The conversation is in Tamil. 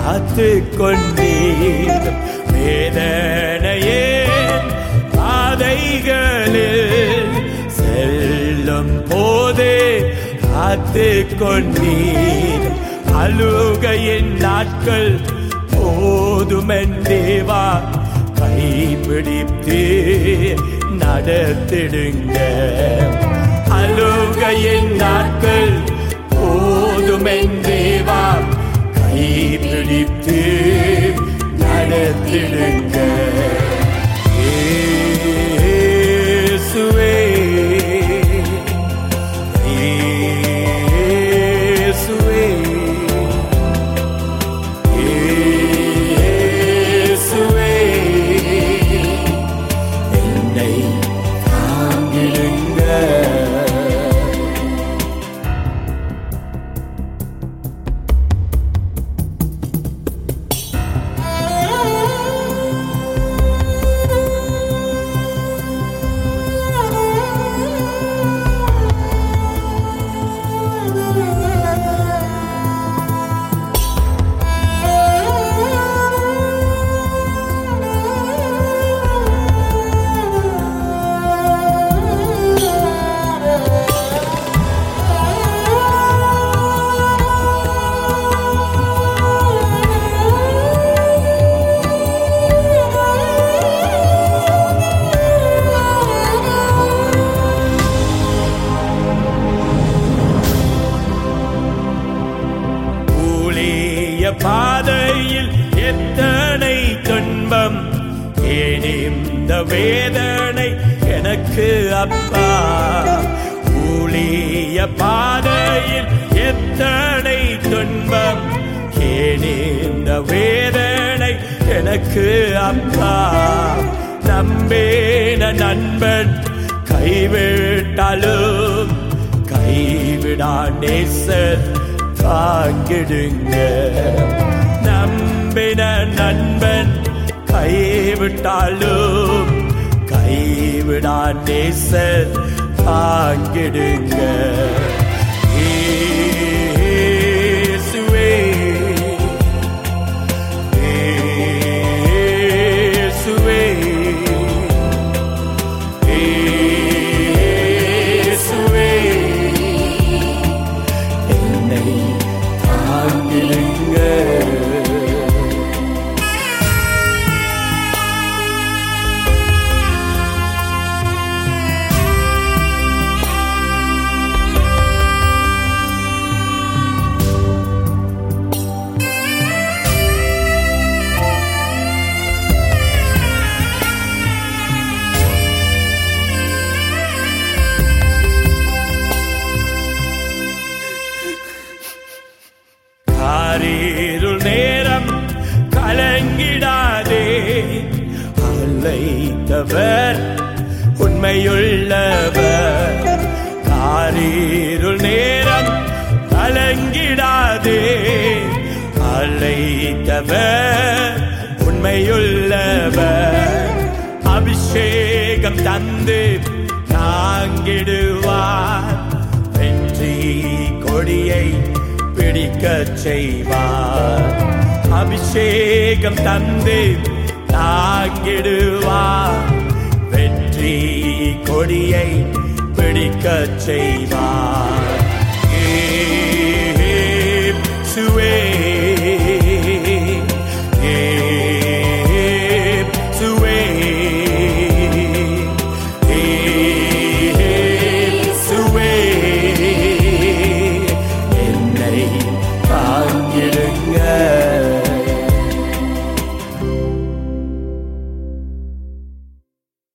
காத்து கொண்டீர். வேதனையே பாதைகளில் செல்லும் போதே காத்து கொண்டீர். அழுகையின் நாட்கள் போதுமென்றேவா கைப்பிடித்து நடத்திடுங்க. அழுகையின் நாட்கள் போதுமென்றேவா கைப்பிடித்து நடத்திடுங்க. இயேசுவே இயேசுவே இயேசுவே என்னை தாங்கிடுங்க. பாதையில் எத்தனை துன்பம், ஏன் இந்த வேதனை எனக்கு அப்பா. ஊழிய பாதையில் எத்தனை துன்பம், ஏன் இந்த வேதனை எனக்கு அப்பா. நம்பேன நண்பன் கைவிட்டாலும் கைவிடா நேசர் தாங்கிடுங்க. நம்பின நண்பன் கைவிட்டாலும் கைவிடா நேசர் தாங்கிடுங்க. இயேசுவே இயேசுவே இயேசுவே என்னை தாங்கிடுங்க. காரிருள் நேரம் கலங்கிடாதே, அழைத்தவர் உண்மையுள்ளவர். காரிருள் நேரம் கலங்கிடாதே, அழைத்தவர் உண்மையுள்ளவர். அபிஷேகம் தந்து தாங்கிடுவார், வெற்றி கொடியை பிடிக்கச் செய்வார். அபிஷேகம் தந்து தாங்கிடுவார், வெற்றி கொடியை பிடிக்கச் செய்வார்.